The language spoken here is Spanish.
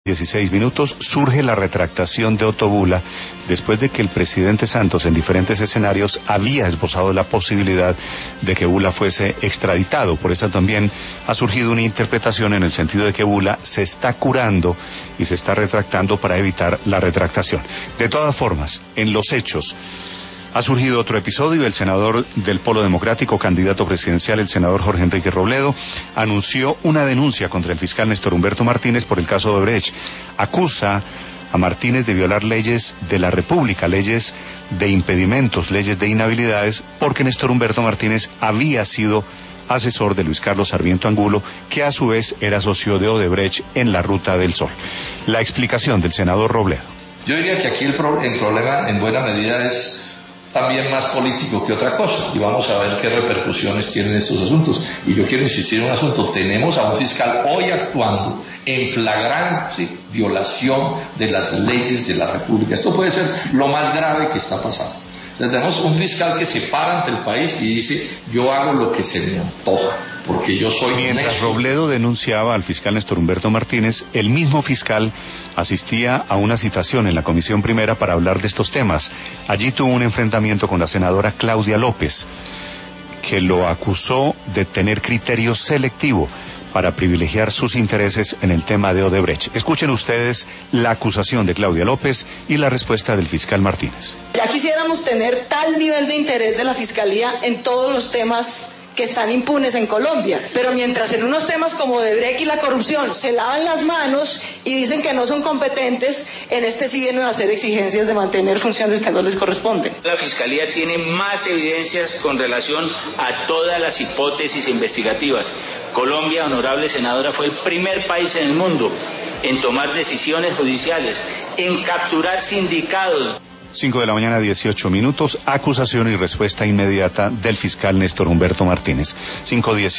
16 minutos, surge la retractación de Otto Bula después de que el presidente Santos en diferentes escenarios había esbozado la posibilidad de que Bula fuese extraditado. Por eso también ha surgido una interpretación en el sentido de que Bula se está curando y se está retractando para evitar la retractación. De todas formas, en los hechos, ha surgido otro episodio. El senador del Polo Democrático, candidato presidencial, el senador Jorge Enrique Robledo, anunció una denuncia contra el fiscal Néstor Humberto Martínez por el caso de Odebrecht. Acusa a Martínez de violar leyes de la República, leyes de impedimentos, leyes de inhabilidades, porque Néstor Humberto Martínez había sido asesor de Luis Carlos Sarmiento Angulo, que a su vez era socio de Odebrecht en la Ruta del Sol. La explicación del senador Robledo. Yo diría que aquí el problema en buena medida es también más político que otra cosa, y vamos a ver qué repercusiones tienen estos asuntos. Y yo quiero insistir en un asunto: tenemos a un fiscal hoy actuando en flagrante violación de las leyes de la República. Esto puede ser lo más grave que está pasando. Entonces tenemos un fiscal que se para ante el país y dice: yo hago lo que se me antoja, porque yo soy... Mientras Robledo denunciaba al fiscal Néstor Humberto Martínez, el mismo fiscal asistía a una citación en la Comisión Primera para hablar de estos temas. Allí tuvo un enfrentamiento con la senadora Claudia López, que lo acusó de tener criterio selectivo para privilegiar sus intereses en el tema de Odebrecht. Escuchen ustedes la acusación de Claudia López y la respuesta del fiscal Martínez. Ya quisiéramos tener tal nivel de interés de la Fiscalía en todos los temas que están impunes en Colombia, pero mientras en unos temas como Odebrecht y la corrupción se lavan las manos y dicen que no son competentes, en este sí vienen a hacer exigencias de mantener funciones que no les corresponden. La Fiscalía tiene más evidencias con relación a todas las hipótesis investigativas. Colombia, honorable senadora, fue el primer país en el mundo en tomar decisiones judiciales, en capturar sindicados. 5 de la mañana, 18 minutos, acusación y respuesta inmediata del fiscal Néstor Humberto Martínez. 5:18.